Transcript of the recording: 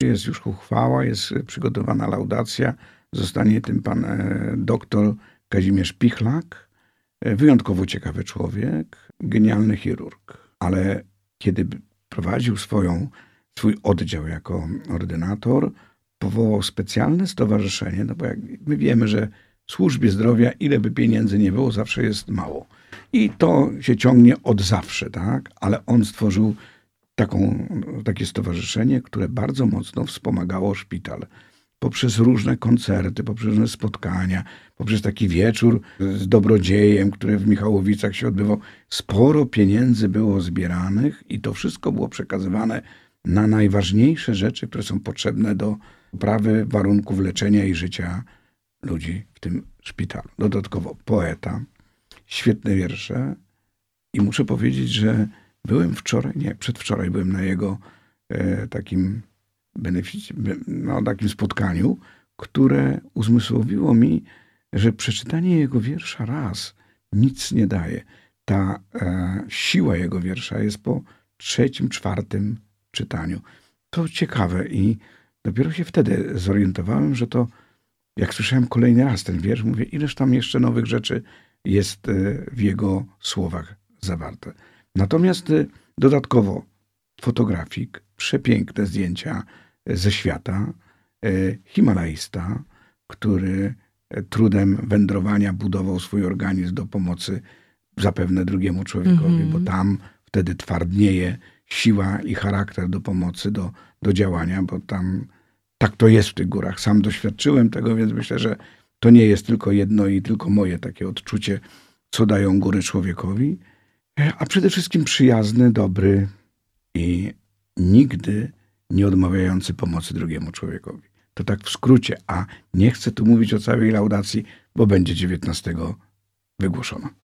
jest już uchwała, jest przygotowana laudacja. Zostanie tym pan doktor Kazimierz Pichlak. Wyjątkowo ciekawy człowiek, genialny chirurg. Ale kiedy prowadził swój oddział jako ordynator, powołał specjalne stowarzyszenie, no bo jak my wiemy, że w służbie zdrowia ile by pieniędzy nie było, zawsze jest mało. I to się ciągnie od zawsze, tak? Ale on stworzył takie stowarzyszenie, które bardzo mocno wspomagało szpital. Poprzez różne koncerty, poprzez różne spotkania, poprzez taki wieczór z dobrodziejem, który w Michałowicach się odbywał. Sporo pieniędzy było zbieranych i to wszystko było przekazywane na najważniejsze rzeczy, które są potrzebne do poprawy warunków leczenia i życia ludzi w tym szpitalu. Dodatkowo poeta, świetne wiersze i muszę powiedzieć, że byłem przedwczoraj byłem na jego takim takim spotkaniu, które uzmysłowiło mi, że przeczytanie jego wiersza raz nic nie daje. Ta siła jego wiersza jest po 3., 4. czytaniu. To ciekawe i dopiero się wtedy zorientowałem, że to, jak słyszałem kolejny raz ten wiersz, mówię, ileż tam jeszcze nowych rzeczy jest w jego słowach zawarte. Natomiast dodatkowo fotografik, przepiękne zdjęcia ze świata, himalaista, który trudem wędrowania budował swój organizm do pomocy zapewne drugiemu człowiekowi, bo tam wtedy twardnieje siła i charakter do pomocy, do działania, bo tam tak to jest w tych górach. Sam doświadczyłem tego, więc myślę, że to nie jest tylko jedno i tylko moje takie odczucie, co dają góry człowiekowi, a przede wszystkim przyjazny, dobry i nigdy nie odmawiający pomocy drugiemu człowiekowi. To tak w skrócie, a nie chcę tu mówić o całej laudacji, bo będzie 19 wygłoszona.